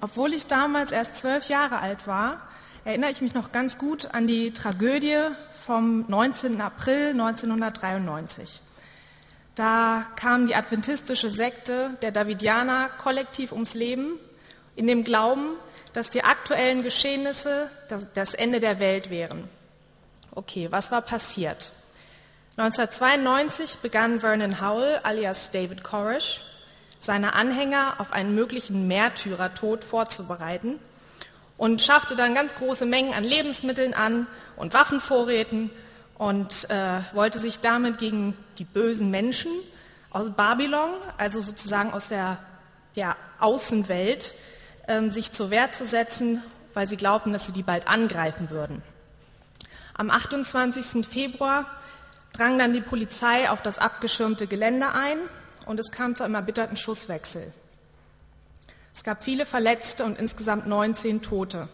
Obwohl ich damals erst 12 Jahre alt war, erinnere ich mich noch ganz gut an die Tragödie vom 19. April 1993. Da kam die adventistische Sekte der Davidianer kollektiv ums Leben, in dem Glauben, dass die aktuellen Geschehnisse das Ende der Welt wären. Okay, was war passiert? 1992 begann Vernon Howell alias David Koresh, seine Anhänger auf einen möglichen Märtyrertod vorzubereiten und schaffte dann ganz große Mengen an Lebensmitteln an und Waffenvorräten und wollte sich damit gegen die bösen Menschen aus Babylon, also sozusagen aus der Außenwelt, sich zur Wehr zu setzen, weil sie glaubten, dass sie die bald angreifen würden. Am 28. Februar drang dann die Polizei auf das abgeschirmte Gelände ein und es kam zu einem erbitterten Schusswechsel. Es gab viele Verletzte und insgesamt 9 Tote.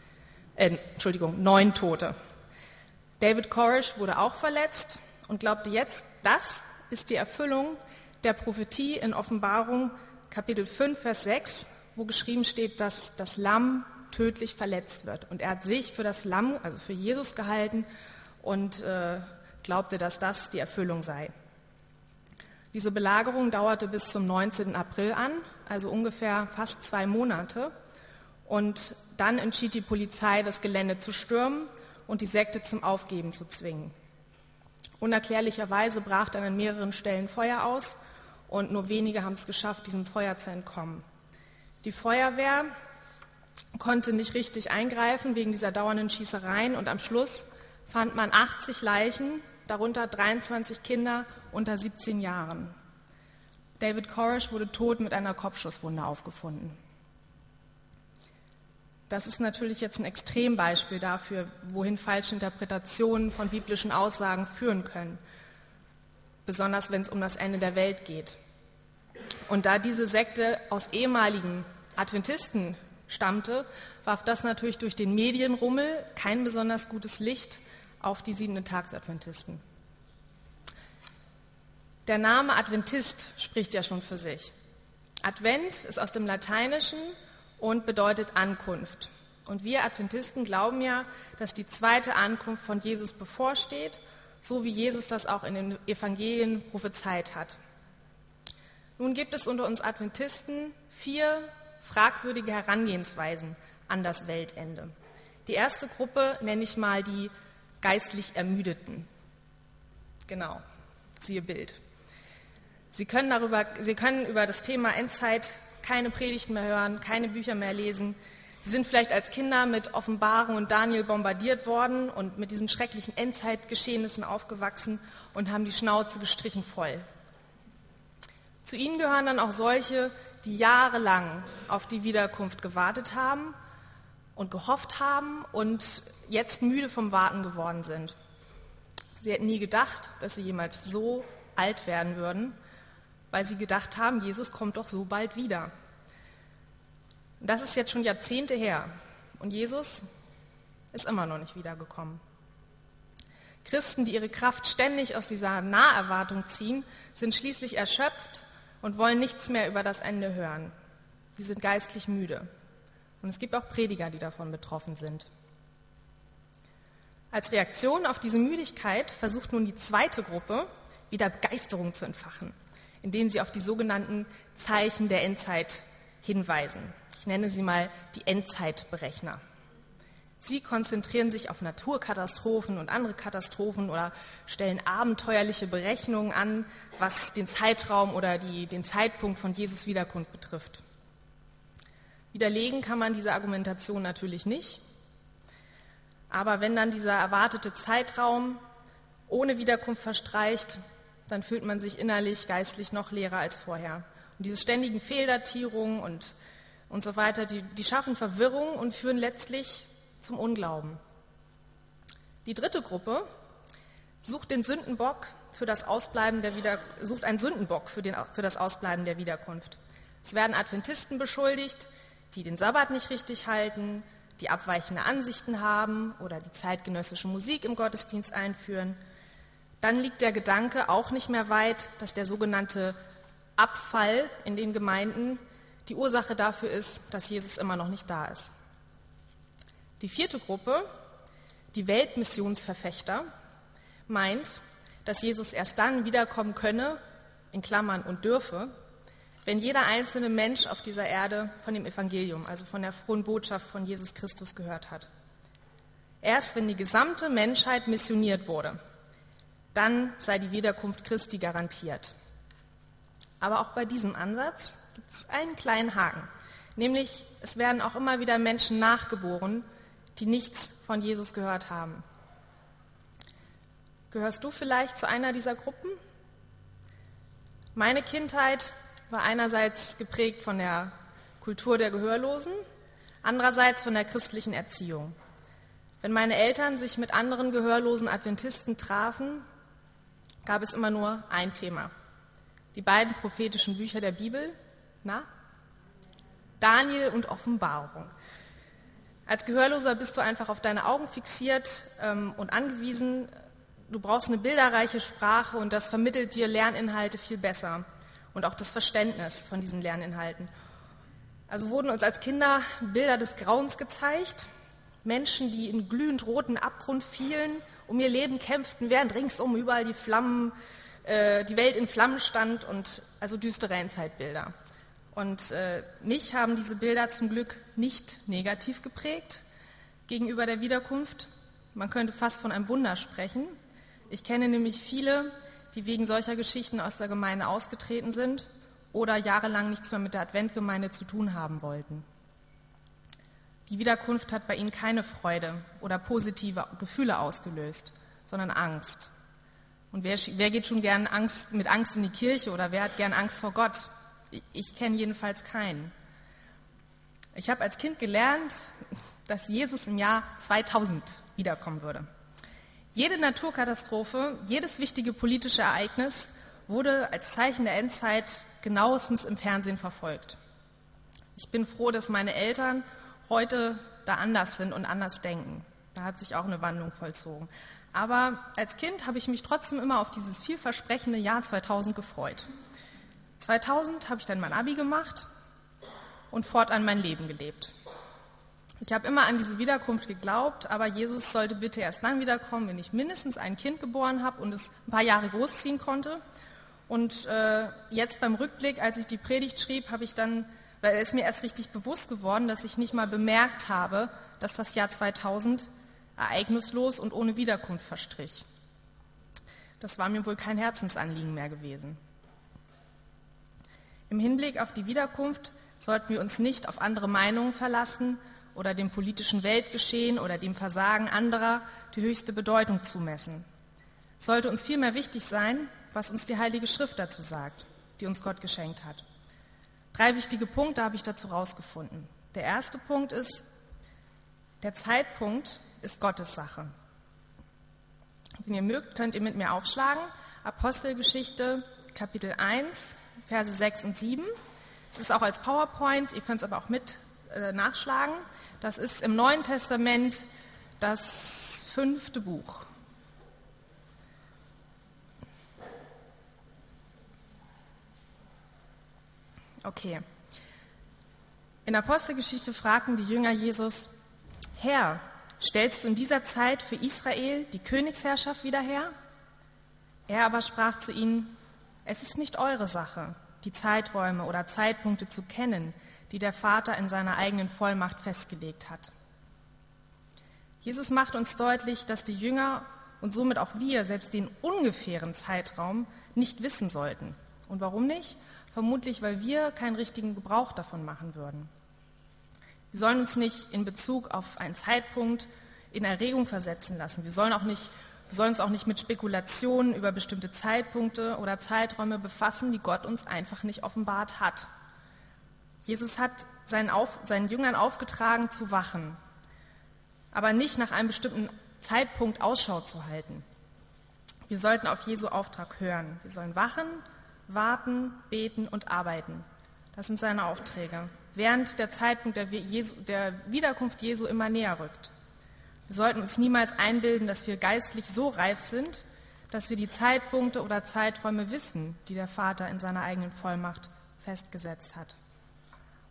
David Koresh wurde auch verletzt und glaubte jetzt, das ist die Erfüllung der Prophetie in Offenbarung Kapitel 5, Vers 6, wo geschrieben steht, dass das Lamm tödlich verletzt wird. Und er hat sich für das Lamm, also für Jesus gehalten und glaubte, dass das die Erfüllung sei. Diese Belagerung dauerte bis zum 19. April an, also ungefähr fast 2 Monate. Und dann entschied die Polizei, das Gelände zu stürmen und die Sekte zum Aufgeben zu zwingen. Unerklärlicherweise brach dann an mehreren Stellen Feuer aus und nur wenige haben es geschafft, diesem Feuer zu entkommen. Die Feuerwehr konnte nicht richtig eingreifen wegen dieser dauernden Schießereien und am Schluss fand man 80 Leichen, darunter 23 Kinder unter 17 Jahren. David Koresh wurde tot mit einer Kopfschusswunde aufgefunden. Das ist natürlich jetzt ein Extrembeispiel dafür, wohin falsche Interpretationen von biblischen Aussagen führen können, besonders wenn es um das Ende der Welt geht. Und da diese Sekte aus ehemaligen Adventisten stammte, warf das natürlich durch den Medienrummel kein besonders gutes Licht auf die 7-Tags-Adventisten. Der Name Adventist spricht ja schon für sich. Advent ist aus dem Lateinischen und bedeutet Ankunft. Und wir Adventisten glauben ja, dass die zweite Ankunft von Jesus bevorsteht, so wie Jesus das auch in den Evangelien prophezeit hat. Nun gibt es unter uns Adventisten 4 fragwürdige Herangehensweisen an das Weltende. Die erste Gruppe nenne ich mal die geistlich Ermüdeten. Genau, siehe Bild. Sie können über das Thema Endzeit keine Predigten mehr hören, keine Bücher mehr lesen. Sie sind vielleicht als Kinder mit Offenbarung und Daniel bombardiert worden und mit diesen schrecklichen Endzeitgeschehnissen aufgewachsen und haben die Schnauze gestrichen voll. Zu ihnen gehören dann auch solche, die jahrelang auf die Wiederkunft gewartet haben und gehofft haben und jetzt müde vom Warten geworden sind. Sie hätten nie gedacht, dass sie jemals so alt werden würden, weil sie gedacht haben, Jesus kommt doch so bald wieder. Das ist jetzt schon Jahrzehnte her und Jesus ist immer noch nicht wiedergekommen. Christen, die ihre Kraft ständig aus dieser Naherwartung ziehen, sind schließlich erschöpft und wollen nichts mehr über das Ende hören. Sie sind geistlich müde. Und es gibt auch Prediger, die davon betroffen sind. Als Reaktion auf diese Müdigkeit versucht nun die zweite Gruppe, wieder Begeisterung zu entfachen, indem sie auf die sogenannten Zeichen der Endzeit hinweisen. Ich nenne sie mal die Endzeitberechner. Sie konzentrieren sich auf Naturkatastrophen und andere Katastrophen oder stellen abenteuerliche Berechnungen an, was den Zeitraum oder den Zeitpunkt von Jesus Wiederkunft betrifft. Widerlegen kann man diese Argumentation natürlich nicht, aber wenn dann dieser erwartete Zeitraum ohne Wiederkunft verstreicht, dann fühlt man sich innerlich, geistlich noch leerer als vorher. Und diese ständigen Fehldatierungen und so weiter, die schaffen Verwirrung und führen letztlich zum Unglauben. Die dritte Gruppe sucht einen Sündenbock für das Ausbleiben der Wiederkunft. Es werden Adventisten beschuldigt, die den Sabbat nicht richtig halten, die abweichende Ansichten haben oder die zeitgenössische Musik im Gottesdienst einführen. Dann liegt der Gedanke auch nicht mehr weit, dass der sogenannte Abfall in den Gemeinden die Ursache dafür ist, dass Jesus immer noch nicht da ist. Die vierte Gruppe, die Weltmissionsverfechter, meint, dass Jesus erst dann wiederkommen könne, in Klammern und dürfe, wenn jeder einzelne Mensch auf dieser Erde von dem Evangelium, also von der frohen Botschaft von Jesus Christus gehört hat. Erst wenn die gesamte Menschheit missioniert wurde, dann sei die Wiederkunft Christi garantiert. Aber auch bei diesem Ansatz gibt es einen kleinen Haken, nämlich es werden auch immer wieder Menschen nachgeboren, die nichts von Jesus gehört haben. Gehörst du vielleicht zu einer dieser Gruppen? Meine Kindheit war einerseits geprägt von der Kultur der Gehörlosen, andererseits von der christlichen Erziehung. Wenn meine Eltern sich mit anderen gehörlosen Adventisten trafen, gab es immer nur ein Thema. Die beiden prophetischen Bücher der Bibel, Daniel und Offenbarung. Als Gehörloser bist du einfach auf deine Augen fixiert und angewiesen. Du brauchst eine bilderreiche Sprache und das vermittelt dir Lerninhalte viel besser und auch das Verständnis von diesen Lerninhalten. Also wurden uns als Kinder Bilder des Grauens gezeigt, Menschen, die in glühend roten Abgrund fielen, um ihr Leben kämpften, während ringsum überall die Welt in Flammen stand und also düstere Endzeitbilder. Und mich haben diese Bilder zum Glück nicht negativ geprägt gegenüber der Wiederkunft. Man könnte fast von einem Wunder sprechen. Ich kenne nämlich viele, die wegen solcher Geschichten aus der Gemeinde ausgetreten sind oder jahrelang nichts mehr mit der Adventgemeinde zu tun haben wollten. Die Wiederkunft hat bei ihnen keine Freude oder positive Gefühle ausgelöst, sondern Angst. Und wer geht schon gern mit Angst in die Kirche oder wer hat gern Angst vor Gott? Ich kenne jedenfalls keinen. Ich habe als Kind gelernt, dass Jesus im Jahr 2000 wiederkommen würde. Jede Naturkatastrophe, jedes wichtige politische Ereignis wurde als Zeichen der Endzeit genauestens im Fernsehen verfolgt. Ich bin froh, dass meine Eltern heute da anders sind und anders denken. Da hat sich auch eine Wandlung vollzogen. Aber als Kind habe ich mich trotzdem immer auf dieses vielversprechende Jahr 2000 gefreut. 2000 habe ich dann mein Abi gemacht und fortan mein Leben gelebt. Ich habe immer an diese Wiederkunft geglaubt, aber Jesus sollte bitte erst dann wiederkommen, wenn ich mindestens ein Kind geboren habe und es ein paar Jahre großziehen konnte. Und jetzt beim Rückblick, als ich die Predigt schrieb, ist mir erst richtig bewusst geworden, dass ich nicht mal bemerkt habe, dass das Jahr 2000 ereignislos und ohne Wiederkunft verstrich. Das war mir wohl kein Herzensanliegen mehr gewesen. Im Hinblick auf die Wiederkunft sollten wir uns nicht auf andere Meinungen verlassen oder dem politischen Weltgeschehen oder dem Versagen anderer die höchste Bedeutung zumessen. Es sollte uns vielmehr wichtig sein, was uns die Heilige Schrift dazu sagt, die uns Gott geschenkt hat. 3 wichtige Punkte habe ich dazu rausgefunden. Der erste Punkt ist, der Zeitpunkt ist Gottes Sache. Wenn ihr mögt, könnt ihr mit mir aufschlagen. Apostelgeschichte, Kapitel 1, Verse 6 und 7. Es ist auch als PowerPoint, ihr könnt es aber auch mit nachschlagen. Das ist im Neuen Testament das 5. Buch. Okay. In der Apostelgeschichte fragten die Jünger Jesus: Herr, stellst du in dieser Zeit für Israel die Königsherrschaft wieder her? Er aber sprach zu ihnen: Es ist nicht eure Sache, die Zeiträume oder Zeitpunkte zu kennen, die der Vater in seiner eigenen Vollmacht festgelegt hat. Jesus macht uns deutlich, dass die Jünger und somit auch wir selbst den ungefähren Zeitraum nicht wissen sollten. Und warum nicht? Vermutlich, weil wir keinen richtigen Gebrauch davon machen würden. Wir sollen uns nicht in Bezug auf einen Zeitpunkt in Erregung versetzen lassen. Wir sollen uns auch nicht mit Spekulationen über bestimmte Zeitpunkte oder Zeiträume befassen, die Gott uns einfach nicht offenbart hat. Jesus hat seinen Jüngern aufgetragen, zu wachen, aber nicht nach einem bestimmten Zeitpunkt Ausschau zu halten. Wir sollten auf Jesu Auftrag hören. Wir sollen wachen, warten, beten und arbeiten. Das sind seine Aufträge, während der Zeitpunkt der Wiederkunft Jesu immer näher rückt. Wir sollten uns niemals einbilden, dass wir geistlich so reif sind, dass wir die Zeitpunkte oder Zeiträume wissen, die der Vater in seiner eigenen Vollmacht festgesetzt hat.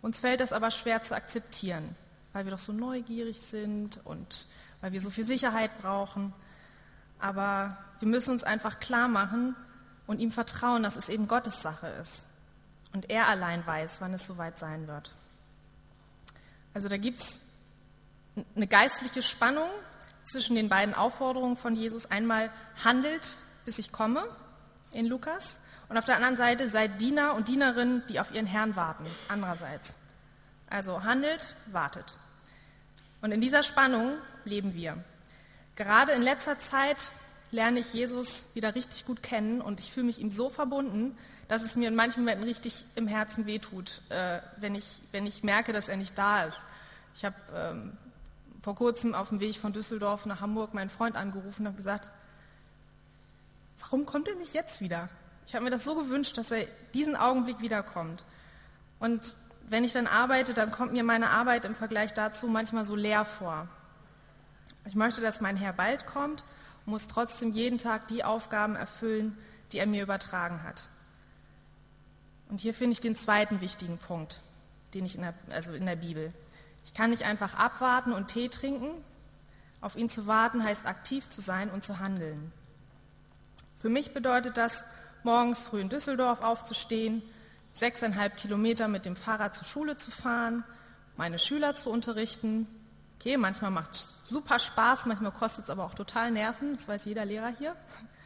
Uns fällt das aber schwer zu akzeptieren, weil wir doch so neugierig sind und weil wir so viel Sicherheit brauchen. Aber wir müssen uns einfach klar machen und ihm vertrauen, dass es eben Gottes Sache ist. Und er allein weiß, wann es soweit sein wird. Also da gibt es eine geistliche Spannung zwischen den beiden Aufforderungen von Jesus. Einmal handelt, bis ich komme, in Lukas. Und auf der anderen Seite seid Diener und Dienerinnen, die auf ihren Herrn warten, andererseits. Also handelt, wartet. Und in dieser Spannung leben wir. Gerade in letzter Zeit lerne ich Jesus wieder richtig gut kennen und ich fühle mich ihm so verbunden, dass es mir in manchen Momenten richtig im Herzen wehtut, wenn ich merke, dass er nicht da ist. Ich habe vor kurzem auf dem Weg von Düsseldorf nach Hamburg meinen Freund angerufen und habe gesagt, warum kommt er nicht jetzt wieder? Ich habe mir das so gewünscht, dass er diesen Augenblick wiederkommt. Und wenn ich dann arbeite, dann kommt mir meine Arbeit im Vergleich dazu manchmal so leer vor. Ich möchte, dass mein Herr bald kommt und muss trotzdem jeden Tag die Aufgaben erfüllen, die er mir übertragen hat. Und hier finde ich den zweiten wichtigen Punkt, den ich in der Bibel. Ich kann nicht einfach abwarten und Tee trinken. Auf ihn zu warten heißt aktiv zu sein und zu handeln. Für mich bedeutet das, morgens früh in Düsseldorf aufzustehen, 6,5 Kilometer mit dem Fahrrad zur Schule zu fahren, meine Schüler zu unterrichten. Okay, manchmal macht es super Spaß, manchmal kostet es aber auch total Nerven, das weiß jeder Lehrer hier.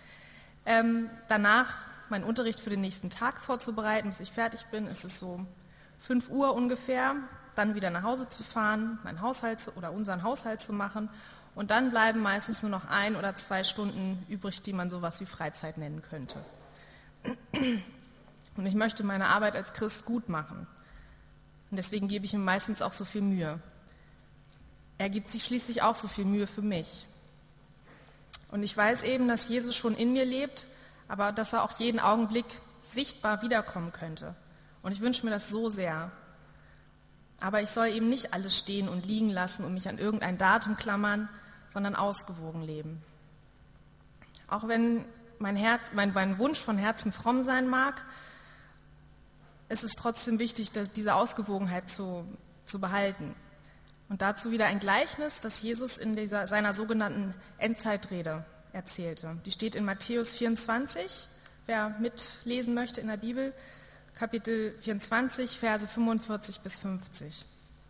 Danach meinen Unterricht für den nächsten Tag vorzubereiten, bis ich fertig bin, ist es so 5 Uhr ungefähr, dann wieder nach Hause zu fahren, unseren Haushalt zu machen und dann bleiben meistens nur noch 1 oder 2 Stunden übrig, die man sowas wie Freizeit nennen könnte. Und ich möchte meine Arbeit als Christ gut machen. Und deswegen gebe ich ihm meistens auch so viel Mühe. Er gibt sich schließlich auch so viel Mühe für mich. Und ich weiß eben, dass Jesus schon in mir lebt, aber dass er auch jeden Augenblick sichtbar wiederkommen könnte. Und ich wünsche mir das so sehr. Aber ich soll eben nicht alles stehen und liegen lassen und mich an irgendein Datum klammern, sondern ausgewogen leben. Auch wenn mein Wunsch von Herzen fromm sein mag, ist es trotzdem wichtig, diese Ausgewogenheit zu behalten. Und dazu wieder ein Gleichnis, das Jesus in seiner sogenannten Endzeitrede erzählte. Die steht in Matthäus 24, wer mitlesen möchte in der Bibel, Kapitel 24, Verse 45 bis 50.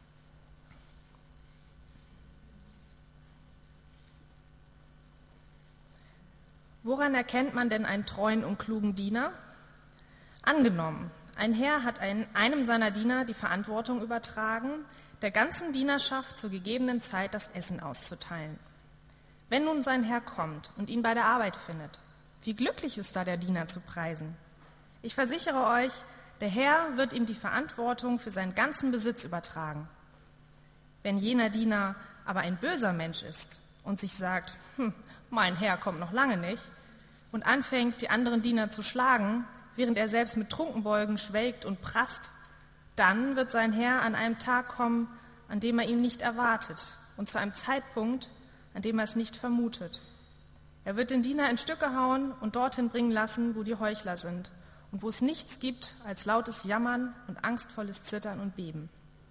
Woran erkennt man denn einen treuen und klugen Diener? Angenommen, ein Herr hat einem seiner Diener die Verantwortung übertragen, der ganzen Dienerschaft zur gegebenen Zeit das Essen auszuteilen. Wenn nun sein Herr kommt und ihn bei der Arbeit findet, wie glücklich ist da der Diener zu preisen? Ich versichere euch, der Herr wird ihm die Verantwortung für seinen ganzen Besitz übertragen. Wenn jener Diener aber ein böser Mensch ist und sich sagt, mein Herr kommt noch lange nicht, und anfängt, die anderen Diener zu schlagen, während er selbst mit Trunkenbeugen schwelgt und prasst, dann wird sein Herr an einem Tag kommen, an dem er ihn nicht erwartet und zu einem Zeitpunkt, an dem er es nicht vermutet. Er wird den Diener in Stücke hauen und dorthin bringen lassen, wo die Heuchler sind und wo es nichts gibt als lautes Jammern und angstvolles Zittern und Beben.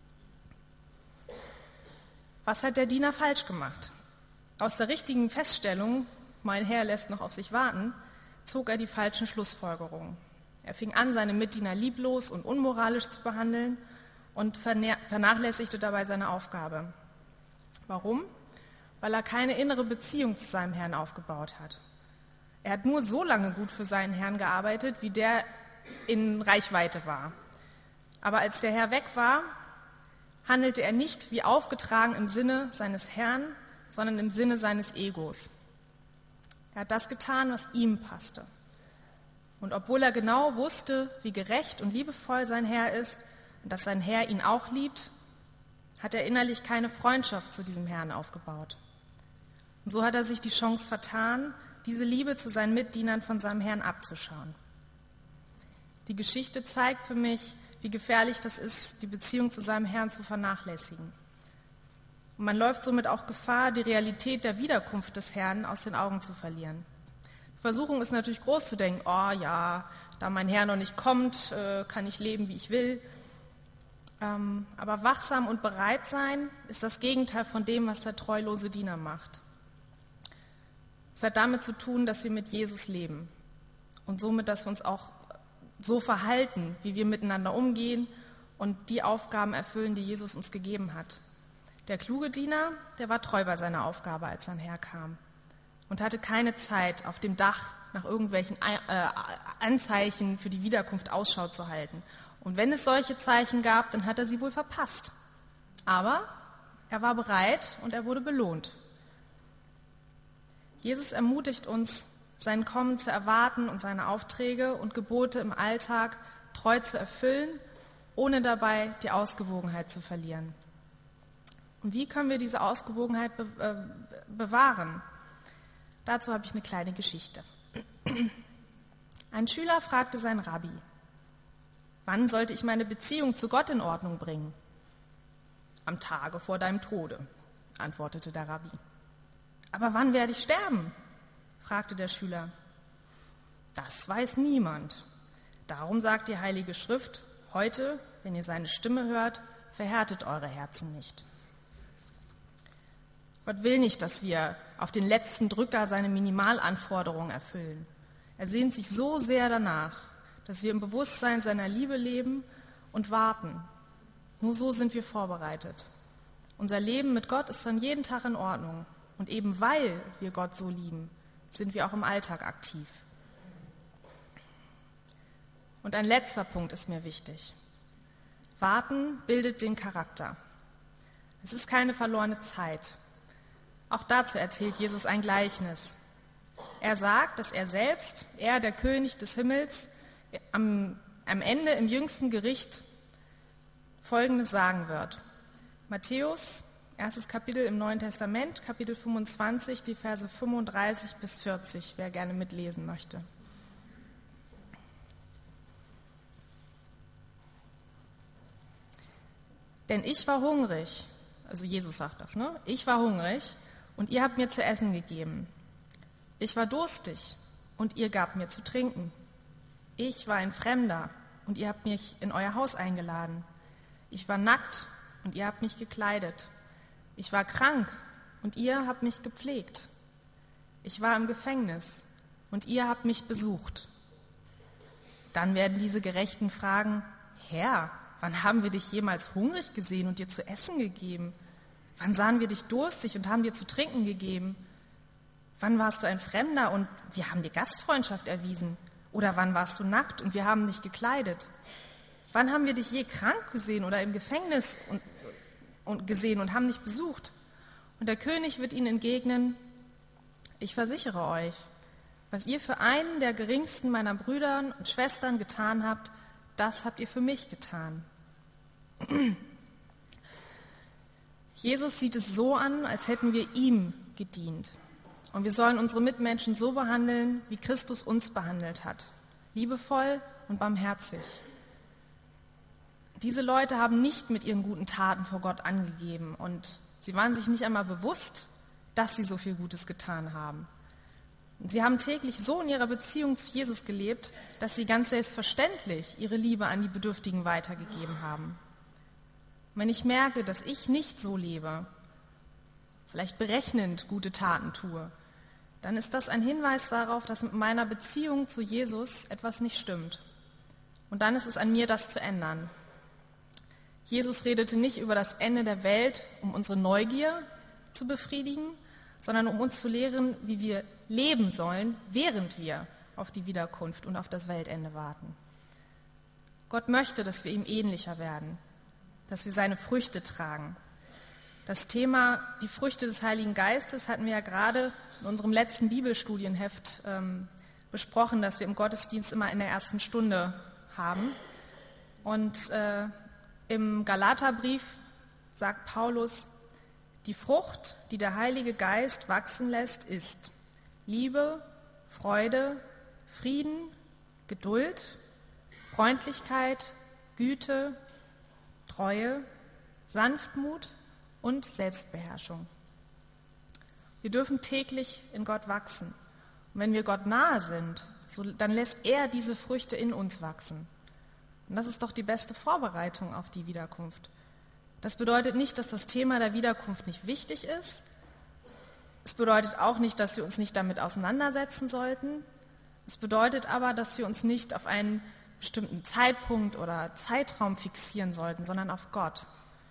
Was hat der Diener falsch gemacht? Aus der richtigen Feststellung, mein Herr lässt noch auf sich warten, zog er die falschen Schlussfolgerungen. Er fing an, seine Mitdiener lieblos und unmoralisch zu behandeln und vernachlässigte dabei seine Aufgabe. Warum? Weil er keine innere Beziehung zu seinem Herrn aufgebaut hat. Er hat nur so lange gut für seinen Herrn gearbeitet, wie der in Reichweite war. Aber als der Herr weg war, handelte er nicht wie aufgetragen im Sinne seines Herrn, sondern im Sinne seines Egos. Er hat das getan, was ihm passte. Und obwohl er genau wusste, wie gerecht und liebevoll sein Herr ist und dass sein Herr ihn auch liebt, hat er innerlich keine Freundschaft zu diesem Herrn aufgebaut. Und so hat er sich die Chance vertan, diese Liebe zu seinen Mitdienern von seinem Herrn abzuschauen. Die Geschichte zeigt für mich, wie gefährlich das ist, die Beziehung zu seinem Herrn zu vernachlässigen. Und man läuft somit auch Gefahr, die Realität der Wiederkunft des Herrn aus den Augen zu verlieren. Die Versuchung ist natürlich groß zu denken, oh ja, da mein Herr noch nicht kommt, kann ich leben, wie ich will. Aber wachsam und bereit sein ist das Gegenteil von dem, was der treulose Diener macht. Es hat damit zu tun, dass wir mit Jesus leben und somit, dass wir uns auch so verhalten, wie wir miteinander umgehen und die Aufgaben erfüllen, die Jesus uns gegeben hat. Der kluge Diener, der war treu bei seiner Aufgabe, als sein Herr kam und hatte keine Zeit, auf dem Dach nach irgendwelchen Anzeichen für die Wiederkunft Ausschau zu halten. Und wenn es solche Zeichen gab, dann hat er sie wohl verpasst. Aber er war bereit und er wurde belohnt. Jesus ermutigt uns, sein Kommen zu erwarten und seine Aufträge und Gebote im Alltag treu zu erfüllen, ohne dabei die Ausgewogenheit zu verlieren. Und wie können wir diese Ausgewogenheit bewahren? Dazu habe ich eine kleine Geschichte. Ein Schüler fragte seinen Rabbi: Wann sollte ich meine Beziehung zu Gott in Ordnung bringen? Am Tage vor deinem Tode, antwortete der Rabbi. Aber wann werde ich sterben? Fragte der Schüler. Das weiß niemand. Darum sagt die Heilige Schrift: Heute, wenn ihr seine Stimme hört, verhärtet eure Herzen nicht. Gott will nicht, dass wir auf den letzten Drücker seine Minimalanforderungen erfüllen. Er sehnt sich so sehr danach, dass wir im Bewusstsein seiner Liebe leben und warten. Nur so sind wir vorbereitet. Unser Leben mit Gott ist dann jeden Tag in Ordnung. Und eben weil wir Gott so lieben, sind wir auch im Alltag aktiv. Und ein letzter Punkt ist mir wichtig. Warten bildet den Charakter. Es ist keine verlorene Zeit. Auch dazu erzählt Jesus ein Gleichnis. Er sagt, dass er selbst, der König des Himmels, am Ende im jüngsten Gericht Folgendes sagen wird. Matthäus, 1. Kapitel im Neuen Testament, Kapitel 25, die Verse 35 bis 40, wer gerne mitlesen möchte. Denn ich war hungrig, also Jesus sagt das, ne? Ich war hungrig und ihr habt mir zu essen gegeben. Ich war durstig und ihr gabt mir zu trinken. Ich war ein Fremder und ihr habt mich in euer Haus eingeladen. Ich war nackt und ihr habt mich gekleidet. Ich war krank und ihr habt mich gepflegt. Ich war im Gefängnis und ihr habt mich besucht. Dann werden diese Gerechten fragen: Herr, wann haben wir dich jemals hungrig gesehen und dir zu essen gegeben? Wann sahen wir dich durstig und haben dir zu trinken gegeben? Wann warst du ein Fremder und wir haben dir Gastfreundschaft erwiesen? Oder wann warst du nackt und wir haben dich gekleidet? Wann haben wir dich je krank gesehen oder im Gefängnis gesehen und haben dich besucht? Und der König wird ihnen entgegnen: Ich versichere euch, was ihr für einen der geringsten meiner Brüder und Schwestern getan habt, das habt ihr für mich getan. Jesus sieht es so an, als hätten wir ihm gedient. Und wir sollen unsere Mitmenschen so behandeln, wie Christus uns behandelt hat. Liebevoll und barmherzig. Diese Leute haben nicht mit ihren guten Taten vor Gott angegeben und sie waren sich nicht einmal bewusst, dass sie so viel Gutes getan haben. Und sie haben täglich so in ihrer Beziehung zu Jesus gelebt, dass sie ganz selbstverständlich ihre Liebe an die Bedürftigen weitergegeben haben. Und wenn ich merke, dass ich nicht so lebe, vielleicht berechnend gute Taten tue, dann ist das ein Hinweis darauf, dass mit meiner Beziehung zu Jesus etwas nicht stimmt. Und dann ist es an mir, das zu ändern. Jesus redete nicht über das Ende der Welt, um unsere Neugier zu befriedigen, sondern um uns zu lehren, wie wir leben sollen, während wir auf die Wiederkunft und auf das Weltende warten. Gott möchte, dass wir ihm ähnlicher werden, dass wir seine Früchte tragen. Das Thema, die Früchte des Heiligen Geistes, hatten wir ja gerade in unserem letzten Bibelstudienheft besprochen, das wir im Gottesdienst immer in der ersten Stunde haben. Und im Galaterbrief sagt Paulus: Die Frucht, die der Heilige Geist wachsen lässt, ist Liebe, Freude, Frieden, Geduld, Freundlichkeit, Güte, Treue, Sanftmut und Selbstbeherrschung. Wir dürfen täglich in Gott wachsen. Und wenn wir Gott nahe sind, dann lässt er diese Früchte in uns wachsen. Und das ist doch die beste Vorbereitung auf die Wiederkunft. Das bedeutet nicht, dass das Thema der Wiederkunft nicht wichtig ist. Es bedeutet auch nicht, dass wir uns nicht damit auseinandersetzen sollten. Es bedeutet aber, dass wir uns nicht auf einen bestimmten Zeitpunkt oder Zeitraum fixieren sollten, sondern auf Gott.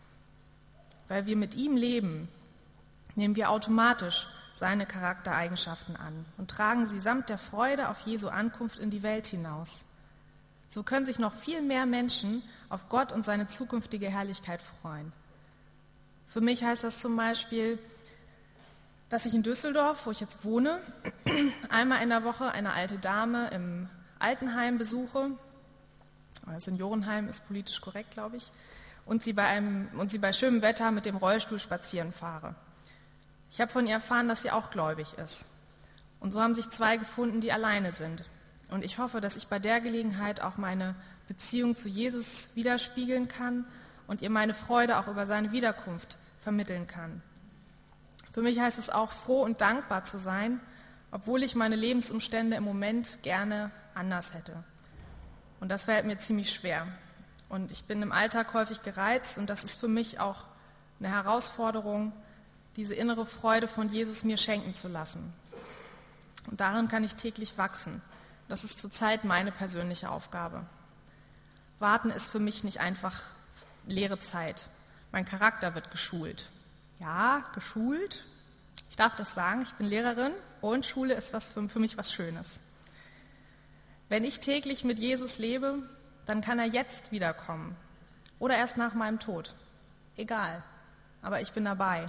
Weil wir mit ihm leben, nehmen wir automatisch seine Charaktereigenschaften an und tragen sie samt der Freude auf Jesu Ankunft in die Welt hinaus. So können sich noch viel mehr Menschen auf Gott und seine zukünftige Herrlichkeit freuen. Für mich heißt das zum Beispiel, dass ich in Düsseldorf, wo ich jetzt wohne, einmal in der Woche eine alte Dame im Altenheim besuche, Seniorenheim ist politisch korrekt, glaube ich, und sie bei schönem Wetter mit dem Rollstuhl spazieren fahre. Ich habe von ihr erfahren, dass sie auch gläubig ist. Und so haben sich zwei gefunden, die alleine sind. Und ich hoffe, dass ich bei der Gelegenheit auch meine Beziehung zu Jesus widerspiegeln kann und ihr meine Freude auch über seine Wiederkunft vermitteln kann. Für mich heißt es auch, froh und dankbar zu sein, obwohl ich meine Lebensumstände im Moment gerne anders hätte. Und das fällt mir ziemlich schwer. Und ich bin im Alltag häufig gereizt und das ist für mich auch eine Herausforderung, diese innere Freude von Jesus mir schenken zu lassen. Und darin kann ich täglich wachsen. Das ist zurzeit meine persönliche Aufgabe. Warten ist für mich nicht einfach leere Zeit. Mein Charakter wird geschult. Ja, geschult. Ich darf das sagen, ich bin Lehrerin und Schule ist für mich was Schönes. Wenn ich täglich mit Jesus lebe, dann kann er jetzt wiederkommen oder erst nach meinem Tod. Egal, aber ich bin dabei.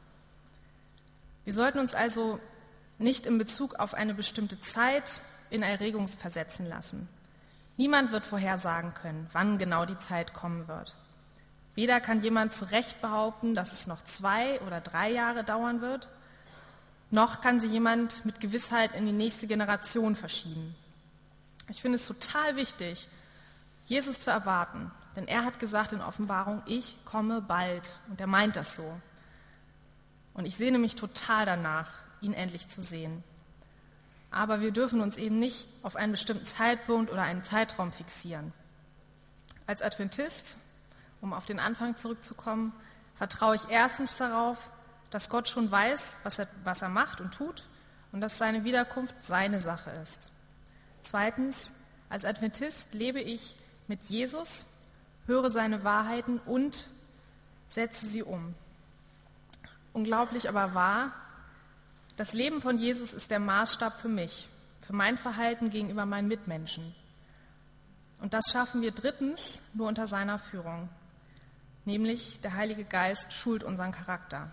Wir sollten uns also nicht in Bezug auf eine bestimmte Zeit in Erregung versetzen lassen. Niemand wird vorhersagen können, wann genau die Zeit kommen wird. Weder kann jemand zu Recht behaupten, dass es noch 2 oder 3 Jahre dauern wird, noch kann sie jemand mit Gewissheit in die nächste Generation verschieben. Ich finde es total wichtig, Jesus zu erwarten, denn er hat gesagt in Offenbarung, ich komme bald und er meint das so. Und ich sehne mich total danach, ihn endlich zu sehen. Aber wir dürfen uns eben nicht auf einen bestimmten Zeitpunkt oder einen Zeitraum fixieren. Als Adventist, um auf den Anfang zurückzukommen, vertraue ich erstens darauf, dass Gott schon weiß, was er macht und tut und dass seine Wiederkunft seine Sache ist. Zweitens, als Adventist lebe ich mit Jesus, höre seine Wahrheiten und setze sie um. Unglaublich aber wahr, das Leben von Jesus ist der Maßstab für mich, für mein Verhalten gegenüber meinen Mitmenschen. Und das schaffen wir drittens nur unter seiner Führung, nämlich der Heilige Geist schult unseren Charakter.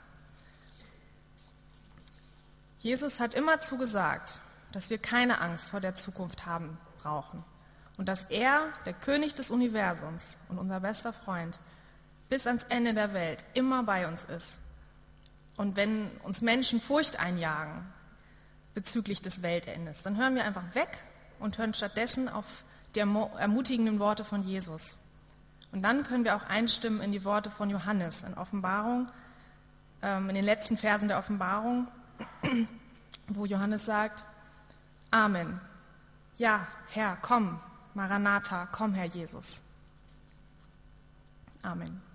Jesus hat immerzu gesagt, dass wir keine Angst vor der Zukunft haben brauchen und dass er, der König des Universums und unser bester Freund, bis ans Ende der Welt immer bei uns ist. Und wenn uns Menschen Furcht einjagen bezüglich des Weltendes, dann hören wir einfach weg und hören stattdessen auf die ermutigenden Worte von Jesus. Und dann können wir auch einstimmen in die Worte von Johannes in Offenbarung, in den letzten Versen der Offenbarung, wo Johannes sagt, Amen. Ja, Herr, komm, Maranatha, komm, Herr Jesus. Amen.